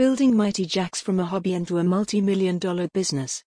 building Mighty Jaxx from a hobby into a multi-million-dollar business.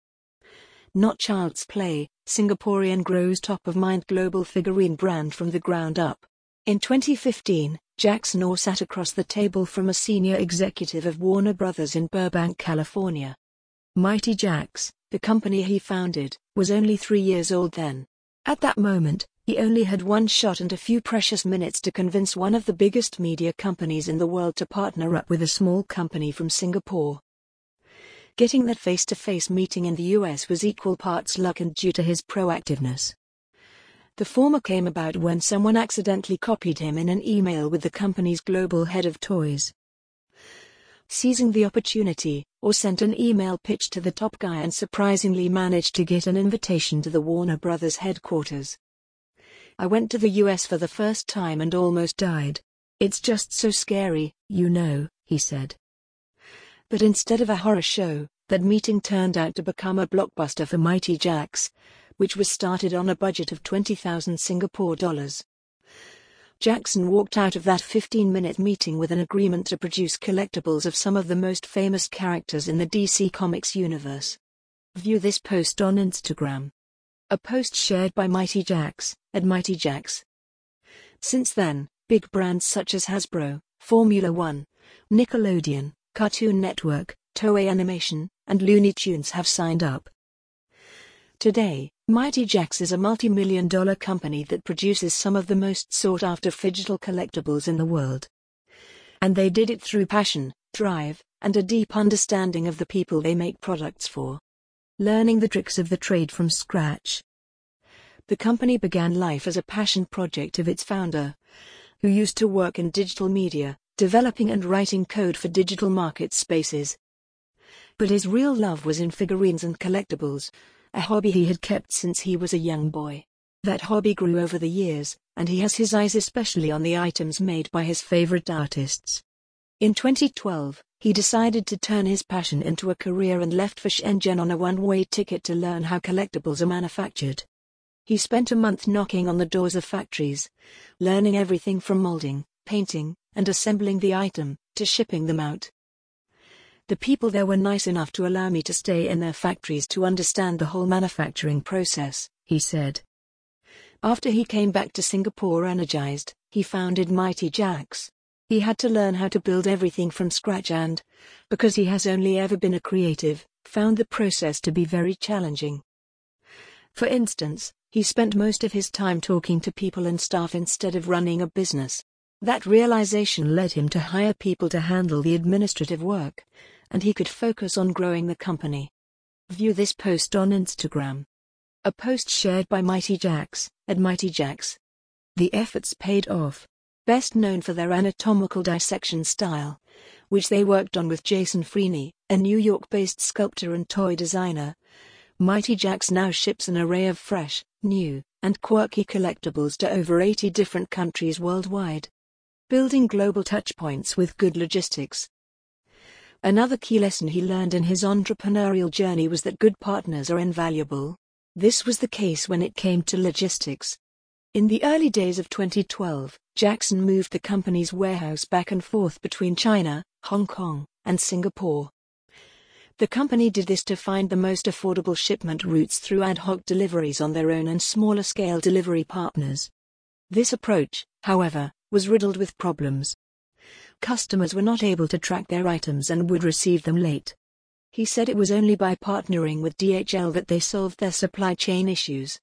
Not child's play, Singaporean grows top-of-mind global figurine brand from the ground up. In 2015, Jackson Orr sat across the table from a senior executive of Warner Brothers in Burbank, California. Mighty Jaxx, the company he founded, was only 3 years old then. At that moment, he only had one shot and a few precious minutes to convince one of the biggest media companies in the world to partner up with a small company from Singapore. Getting that face-to-face meeting in the US was equal parts luck and due to his proactiveness. The former came about when someone accidentally copied him in an email with the company's global head of toys. Seizing the opportunity, Orr sent an email pitch to the top guy and surprisingly managed to get an invitation to the Warner Brothers headquarters. "I went to the US for the first time and almost died. It's just so scary, you know," he said. But instead of a horror show, that meeting turned out to become a blockbuster for Mighty Jaxx, which was started on a budget of 20,000 Singapore dollars. Jackson walked out of that 15-minute meeting with an agreement to produce collectibles of some of the most famous characters in the DC Comics universe. View this post on Instagram. A post shared by Mighty Jaxx, at Mighty Jaxx. Since then, big brands such as Hasbro, Formula One, Nickelodeon, Cartoon Network, Toei Animation, and Looney Tunes have signed up. Today, Mighty Jaxx is a multi-million-dollar company that produces some of the most sought-after digital collectibles in the world. And they did it through passion, drive, and a deep understanding of the people they make products for. Learning the tricks of the trade from scratch. The company began life as a passion project of its founder, who used to work in digital media, developing and writing code for digital market spaces. But his real love was in figurines and collectibles, a hobby he had kept since he was a young boy. That hobby grew over the years, and he has his eyes especially on the items made by his favorite artists. In 2012, he decided to turn his passion into a career and left for Shenzhen on a one-way ticket to learn how collectibles are manufactured. He spent a month knocking on the doors of factories, learning everything from molding, painting, and assembling the item, to shipping them out. The people there were nice enough to allow me to stay in their factories to understand the whole manufacturing process, he said. After he came back to Singapore energized, he founded Mighty Jaxx. He had to learn how to build everything from scratch and, because he has only ever been a creative, found the process to be very challenging. For instance, he spent most of his time talking to people and staff instead of running a business. That realization led him to hire people to handle the administrative work, and he could focus on growing the company. View this post on Instagram. A post shared by Mighty Jaxx, at Mighty Jaxx. The efforts paid off. Best known for their anatomical dissection style, which they worked on with Jason Freeney, a New York-based sculptor and toy designer. Mighty Jaxx now ships an array of fresh, new, and quirky collectibles to over 80 different countries worldwide. Building global touchpoints with good logistics. Another key lesson he learned in his entrepreneurial journey was that good partners are invaluable. This was the case when it came to logistics. In the early days of 2012, Jackson moved the company's warehouse back and forth between China, Hong Kong, and Singapore. The company did this to find the most affordable shipment routes through ad hoc deliveries on their own and smaller-scale delivery partners. This approach, however, was riddled with problems. Customers were not able to track their items and would receive them late. He said it was only by partnering with DHL that they solved their supply chain issues.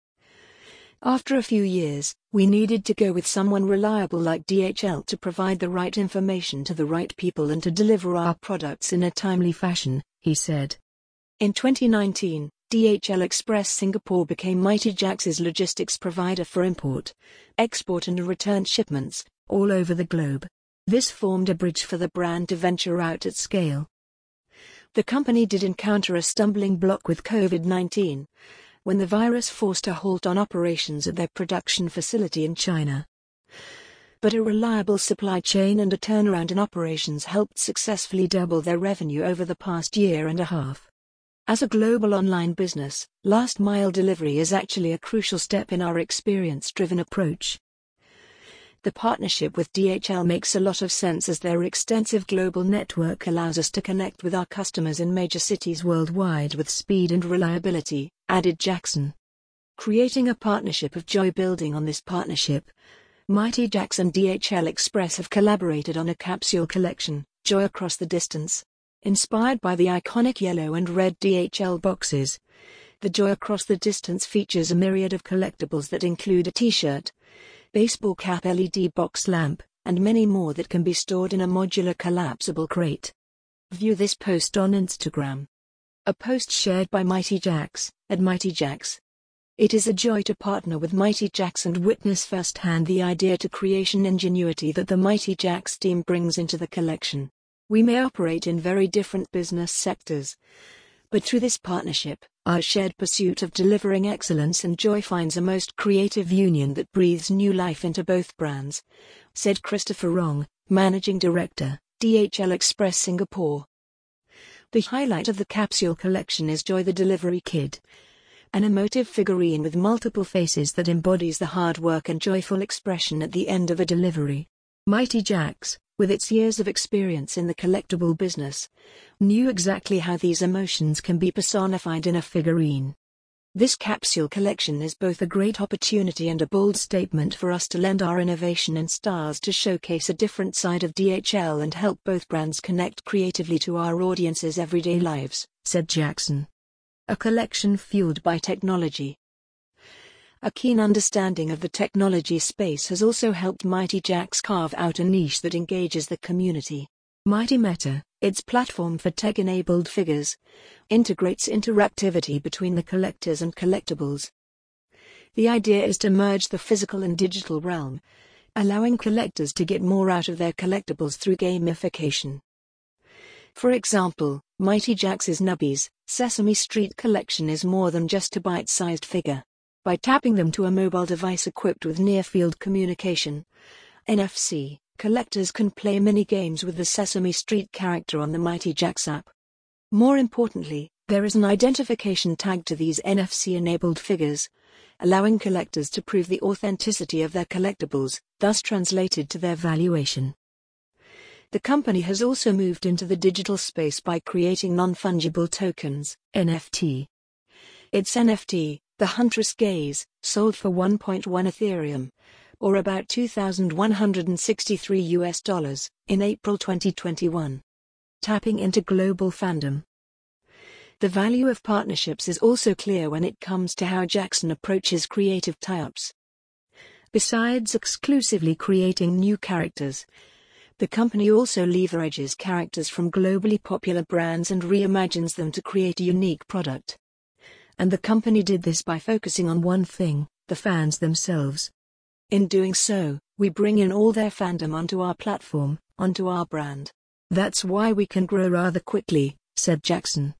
After a few years, we needed to go with someone reliable like DHL to provide the right information to the right people and to deliver our products in a timely fashion, he said. In 2019, DHL Express Singapore became Mighty Jaxx's logistics provider for import, export and return shipments, all over the globe. This formed a bridge for the brand to venture out at scale. The company did encounter a stumbling block with COVID-19, when the virus forced a halt on operations at their production facility in China. But a reliable supply chain and a turnaround in operations helped successfully double their revenue over the past year and a half. As a global online business, last-mile delivery is actually a crucial step in our experience-driven approach. The partnership with DHL makes a lot of sense as their extensive global network allows us to connect with our customers in major cities worldwide with speed and reliability, added Jackson. Creating a partnership of joy. Building on this partnership, Mighty Jacks and DHL Express have collaborated on a capsule collection, Joy Across the Distance. Inspired by the iconic yellow and red DHL boxes, the Joy Across the Distance features a myriad of collectibles that include a t-shirt, baseball cap, LED box lamp, and many more that can be stored in a modular collapsible crate. View this post on Instagram. A post shared by Mighty Jacks, at Mighty Jacks. It is a joy to partner with Mighty Jacks and witness firsthand the idea to creation ingenuity that the Mighty Jacks team brings into the collection. We may operate in very different business sectors, but through this partnership, our shared pursuit of delivering excellence and joy finds a most creative union that breathes new life into both brands, said Christopher Rong, Managing Director, DHL Express Singapore. The highlight of the capsule collection is Joy the Delivery Kid, an emotive figurine with multiple faces that embodies the hard work and joyful expression at the end of a delivery. Mighty Jacks, with its years of experience in the collectible business, knew exactly how these emotions can be personified in a figurine. This capsule collection is both a great opportunity and a bold statement for us to lend our innovation and stars to showcase a different side of DHL and help both brands connect creatively to our audience's everyday lives, said Jackson. A collection fueled by technology. A keen understanding of the technology space has also helped Mighty Jacks carve out a niche that engages the community. Mighty Meta, its platform for tech-enabled figures, integrates interactivity between the collectors and collectibles. The idea is to merge the physical and digital realm, allowing collectors to get more out of their collectibles through gamification. For example, Mighty Jacks' Nubbies, Sesame Street collection is more than just a bite-sized figure. By tapping them to a mobile device equipped with near-field communication, NFC, collectors can play mini-games with the Sesame Street character on the Mighty Jacks app. More importantly, there is an identification tag to these NFC-enabled figures, allowing collectors to prove the authenticity of their collectibles, thus translated to their valuation. The company has also moved into the digital space by creating non-fungible tokens, NFT. Its NFT, the Huntress Gaze, sold for 1.1 Ethereum, or about $2,163 in April 2021. Tapping into global fandom. The value of partnerships is also clear when it comes to how Jackson approaches creative tie-ups. Besides exclusively creating new characters, the company also leverages characters from globally popular brands and reimagines them to create a unique product. And the company did this by focusing on one thing, the fans themselves. In doing so, we bring in all their fandom onto our platform, onto our brand. That's why we can grow rather quickly, said Jackson.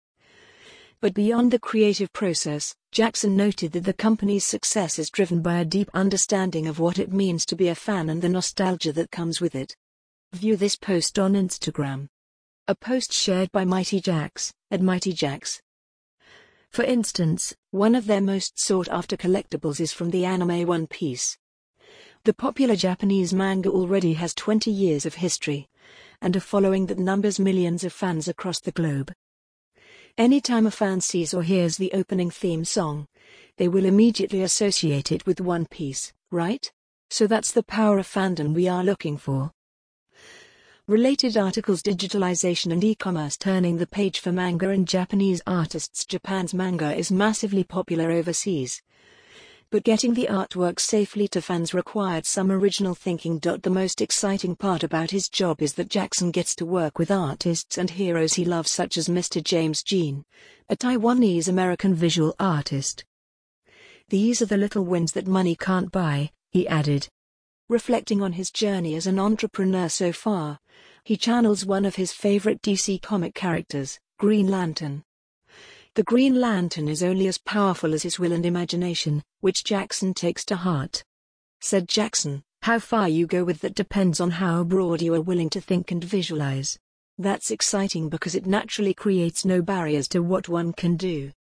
But beyond the creative process, Jackson noted that the company's success is driven by a deep understanding of what it means to be a fan and the nostalgia that comes with it. View this post on Instagram. A post shared by Mighty Jacks, at Mighty Jacks. For instance, one of their most sought-after collectibles is from the anime One Piece. The popular Japanese manga already has 20 years of history, and a following that numbers millions of fans across the globe. Anytime a fan sees or hears the opening theme song, they will immediately associate it with One Piece, right? So that's the power of fandom we are looking for. Related articles: digitalization and e-commerce turning the page for manga and Japanese artists. Japan's manga is massively popular overseas, but getting the artwork safely to fans required some original thinking. The most exciting part about his job is that Jackson gets to work with artists and heroes he loves, such as Mr. James Jean, a Taiwanese-American visual artist. These are the little wins that money can't buy, he added. Reflecting on his journey as an entrepreneur so far, he channels one of his favorite DC comic characters, Green Lantern. The Green Lantern is only as powerful as his will and imagination, which Jackson takes to heart. Said Jackson, "How far you go with that depends on how broad you are willing to think and visualize. That's exciting because it naturally creates no barriers to what one can do."